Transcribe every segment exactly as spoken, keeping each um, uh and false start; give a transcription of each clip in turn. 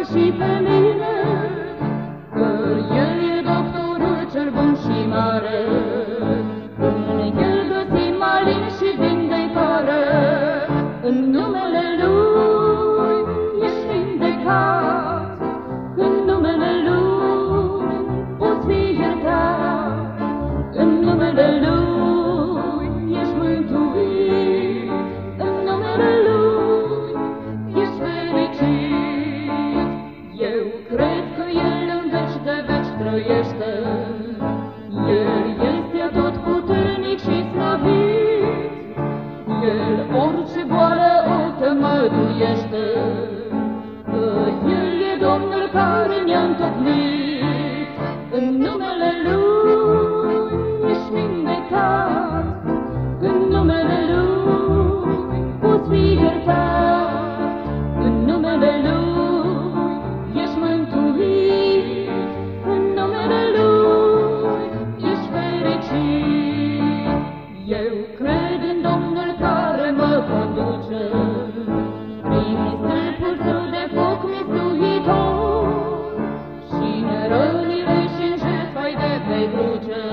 și pe mine, că El e doctorul cel bun și mare. În El găsim alin și vindecare, în numele Lui ești vindecat, în numele Lui poți fi iertat, în numele Lui ești mântuit, în numele Lui ești fericit. Eu cred că El în veci de veci trăiește, El este atotputernic și slăvit, El orice boală o tămăduiește, că El e Domnul care ne-a întocmit. În numele Lui ești vindecat, în numele Lui poți fi iertat, în numele Lui ești mântuit, în numele Lui ești fericit. Eu cred în Domnul care mă conduce, prin stâlpul Său de foc mistuitor, și în rănile și-n jertfa-i de pe cruce,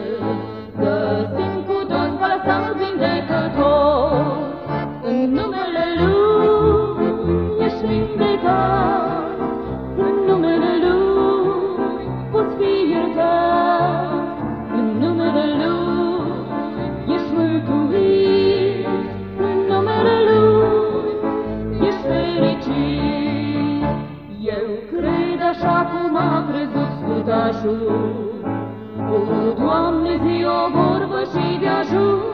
găsim cu toți balsam vindecător. În numele Lui ești vindecat, în numele Lui poți fi iertat, în numele Lui ești mântuit, în numele Lui ești fericit. Eu cred așa cum a crezut scutașul, o, Doamne, zi o vorbă și de ajuns,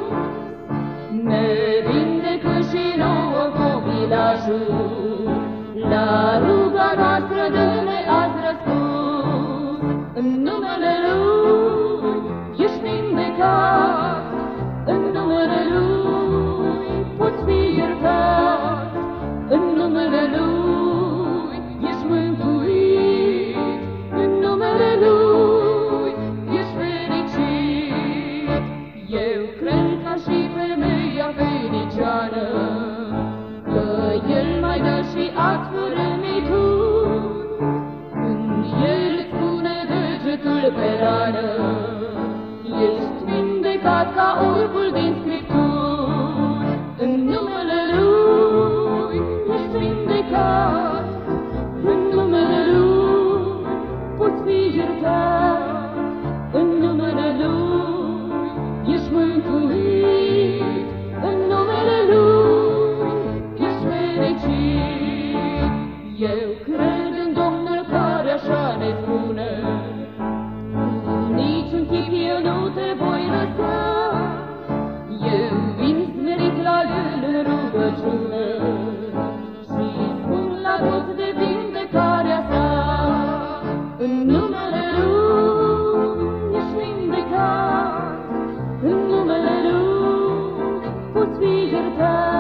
ne vindecă și nouă copilașul, la ruga noastră dă-ne azi răspuns. În numele Lui ești vindecat, în numele Lui poți fi iertat, în numele Lui ești mântuit, în numele Lui ești fericit. Eu cred ca și femeia feniciană, că El mai dă și azi fărâmituri, când El îți pune degetul pe rană, ești vindecat ca orbul din Scripturi. În numele Lui ești vindecat, în numele Lui poți fi iertat, în numele Lui ești mântuit, în numele Lui ești fericit. Eu cred în Domnul care așa ne spune, niciun chip eu nu te voi lăsa, eu vin smerit la El în rugăciune, și spun la toți de vindecarea sa. În numele Lui ești vindecat, în numele Lui poți fi iertat.